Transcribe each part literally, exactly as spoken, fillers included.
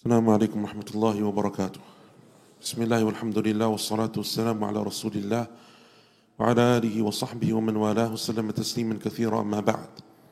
السلام عليكم ورحمة الله وبركاته. بسم الله والحمد لله والصلاة والسلام على رسول الله وعلى آله وصحبه ومن والاه وسلم تسليما كثيرا أما بعد.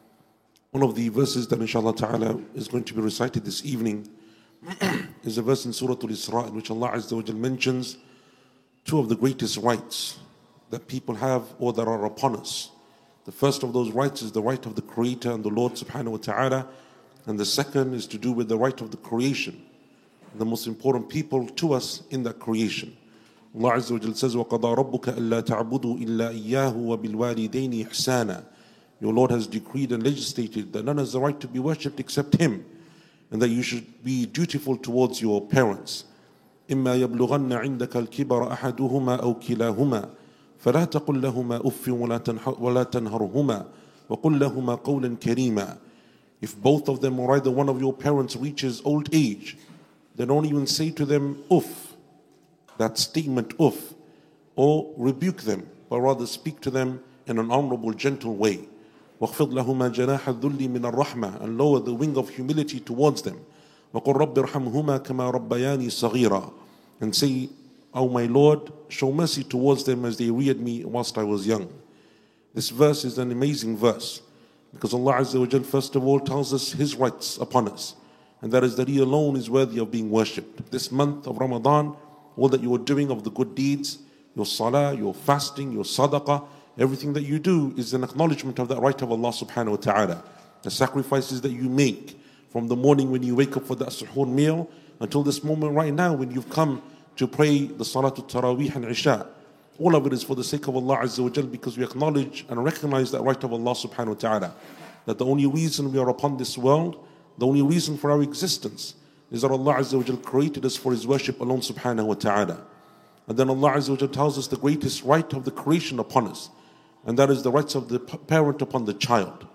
One of the verses that inshallah ta'ala is going to be recited this evening is a verse in Surah Al-Isra in which Allah Azza wa Jal mentions two of the greatest rights that people have or that are upon us. The first of those rights is the right of the Creator and the Lord subhanahu wa ta'ala, and the second is to do with the right of the creation, the most important people to us in that creation. Allah Azza wa Jal says, وَقَضَى رَبُّكَ أَلَّا تَعْبُدُوا إِلَّا إِيَّاهُ وَبِالْوَالِدَيْنِ إِحْسَانًا. Your Lord has decreed and legislated that none has the right to be worshipped except Him, and that you should be dutiful towards your parents. إِمَّا يَبْلُغَنَّ عِنْدَكَ الْكِبَرَ أَحَدُهُمَا أَوْ كِلَاهُمَا فَلَا تَقُلْ لَهُمَا أُفٍّ وَلَا تَنْهَرْهُمَا وَقُلْ لَهُمَا قَوْلًا كَرِيمًا. If both of them or either one of your parents reaches old age, then don't even say to them, uff, that statement, uff, or rebuke them, but rather speak to them in an honorable, gentle way. وَاخْفِضْ لَهُمَا جَنَاحَ الذُّلِّ مِنَ الرَّحْمَةِ, and lower the wing of humility towards them. وَقُلْ رَبِّ ارْحَمْهُمَا كَمَا رَبَّيَانِي صَغِيرًا, and say, O my Lord, show mercy towards them as they reared me whilst I was young. This verse is an amazing verse, because Allah Azza wa Jal first of all tells us His rights upon us, and that is that He alone is worthy of being worshipped. This month of Ramadan, all that you are doing of the good deeds, your salah, your fasting, your sadaqah, everything that you do is an acknowledgement of that right of Allah subhanahu wa ta'ala. The sacrifices that you make from the morning when you wake up for that suhoor meal until this moment right now when you've come to pray the Salatul Taraweeh and Isha. All of it is for the sake of Allah Azza wa Jal, because we acknowledge and recognize that right of Allah subhanahu wa ta'ala. That the only reason we are upon this world, the only reason for our existence, is that Allah Azza wa Jal created us for His worship alone subhanahu wa ta'ala. And then Allah Azza wa Jal tells us the greatest right of the creation upon us, and that is the rights of the parent upon the child.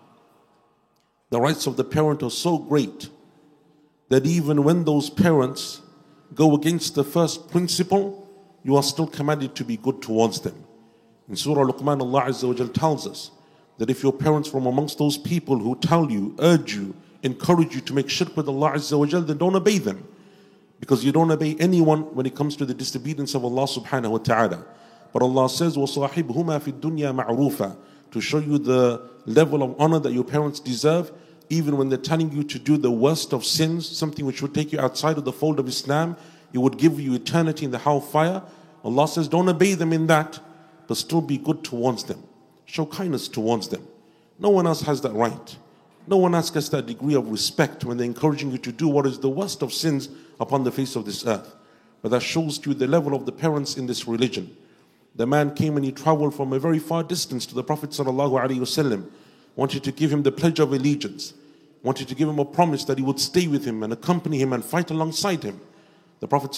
The rights of the parent are so great that even when those parents go against the first principle, you are still commanded to be good towards them. In Surah Luqman, Allah Azza wa Jal tells us that if your parents from amongst those people who tell you, urge you, encourage you to make shirk with Allah Azza wa Jal, then don't obey them. Because you don't obey anyone when it comes to the disobedience of Allah subhanahu wa ta'ala. But Allah says, وَصَاحِبْهُمَا فِي الدُّنْيَا مَعْرُوفًا, to show you the level of honor that your parents deserve, even when they're telling you to do the worst of sins, something which would take you outside of the fold of Islam, it would give you eternity in the hellfire. Allah says, don't obey them in that, but still be good towards them. Show kindness towards them. No one else has that right. No one else gets that degree of respect when they're encouraging you to do what is the worst of sins upon the face of this earth. But that shows you the level of the parents in this religion. The man came and he traveled from a very far distance to the Prophet sallallahu alaihi wasallam, wanted to give him the pledge of allegiance, wanted to give him a promise that he would stay with him and accompany him and fight alongside him. The Prophet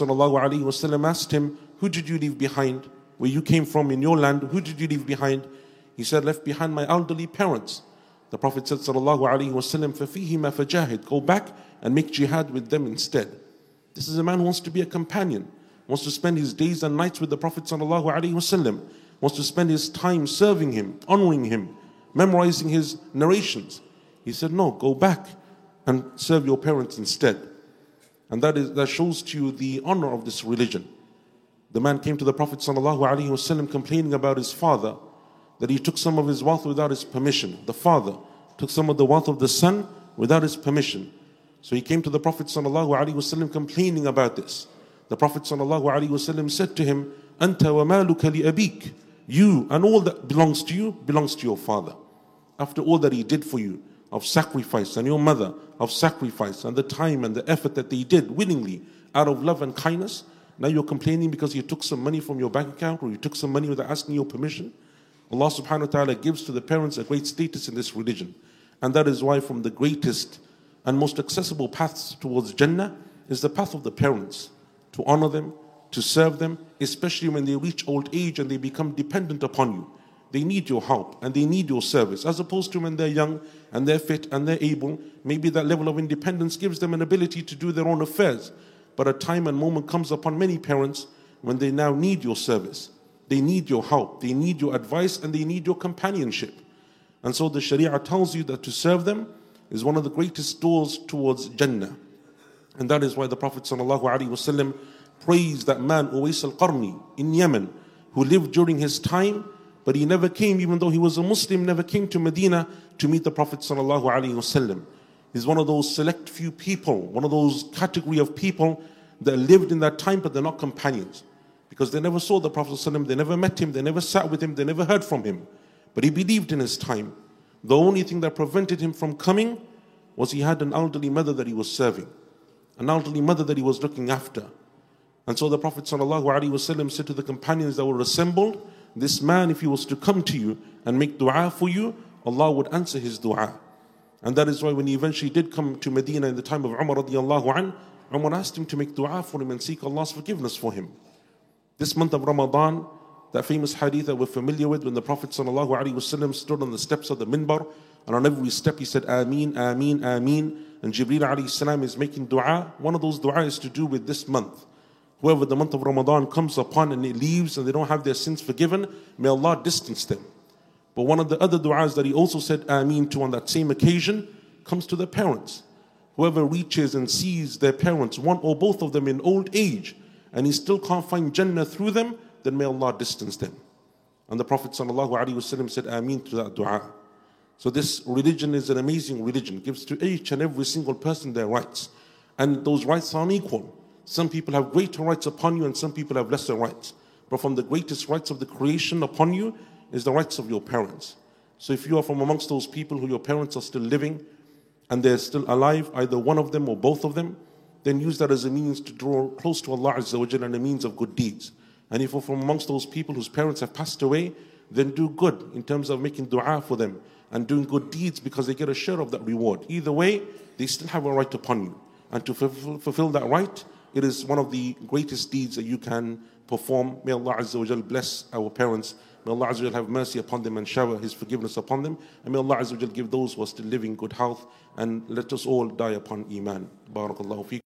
ﷺ asked him, who did you leave behind? Where you came from in your land, who did you leave behind? He said, left behind my elderly parents. The Prophet said, ﷺ, فَفِيهِمَا فَجَاهِدْ, go back and make jihad with them instead. This is a man who wants to be a companion, wants to spend his days and nights with the Prophet ﷺ, wants to spend his time serving him, honoring him, memorizing his narrations. He said, no, go back and serve your parents instead. And that is that shows to you the honor of this religion. The man came to the Prophet ﷺ complaining about his father, that he took some of his wealth without his permission. The father took some of the wealth of the son without his permission. So he came to the Prophet ﷺ complaining about this. The Prophet ﷺ said to him, Anta wa maluka li abik, you and all that belongs to you belongs to your father. After all that he did for you of sacrifice, and your mother of sacrifice, and the time and the effort that they did willingly out of love and kindness, now you're complaining because you took some money from your bank account, or you took some money without asking your permission. Allah subhanahu wa ta'ala gives to the parents a great status in this religion. And that is why from the greatest and most accessible paths towards Jannah is the path of the parents. To honor them, to serve them, especially when they reach old age and they become dependent upon you. They need your help and they need your service, as opposed to when they're young and they're fit and they're able. Maybe that level of independence gives them an ability to do their own affairs. But a time and moment comes upon many parents when they now need your service. They need your help, they need your advice, and they need your companionship. And so the Sharia tells you that to serve them is one of the greatest doors towards Jannah. And that is why the Prophet ﷺ praised that man, Uwais al-Qarni, in Yemen, who lived during his time, but he never came, even though he was a Muslim, never came to Medina to meet the Prophet ﷺ. He's one of those select few people, one of those category of people that lived in that time, but they're not companions. Because they never saw the Prophet ﷺ, they never met him, they never sat with him, they never heard from him. But he believed in his time. The only thing that prevented him from coming was he had an elderly mother that he was serving, an elderly mother that he was looking after. And so the Prophet ﷺ said to the companions that were assembled, this man, if he was to come to you and make dua for you, Allah would answer his dua. And that is why when he eventually did come to Medina in the time of Umar radiallahu anh, Umar asked him to make dua for him and seek Allah's forgiveness for him. This month of Ramadan, that famous hadith that we're familiar with, when the Prophet ﷺ stood on the steps of the minbar, and on every step he said, Ameen, Ameen, Ameen, and Jibreel alayhi salam is making dua. One of those dua is to do with this month. Whoever the month of Ramadan comes upon and it leaves and they don't have their sins forgiven, may Allah distance them. But one of the other du'as that he also said Ameen to on that same occasion comes to the parents. Whoever reaches and sees their parents, one or both of them in old age, and he still can't find Jannah through them, then may Allah distance them. And the Prophet ﷺ said Ameen to that dua. So this religion is an amazing religion. It gives to each and every single person their rights. And those rights are unequal. Some people have greater rights upon you and some people have lesser rights. But from the greatest rights of the creation upon you is the rights of your parents. So if you are from amongst those people who your parents are still living and they're still alive, either one of them or both of them, then use that as a means to draw close to Allah Azza wa Jalla and a means of good deeds. And if you're from amongst those people whose parents have passed away, then do good in terms of making dua for them and doing good deeds because they get a share of that reward. Either way, they still have a right upon you. And to fulfill, fulfill that right, it is one of the greatest deeds that you can perform. May Allah Azza wa Jal bless our parents. May Allah Azza wa Jal have mercy upon them and shower His forgiveness upon them. And may Allah Azza wa Jal give those who are still living good health. And let us all die upon Iman. Barakallahu feekum.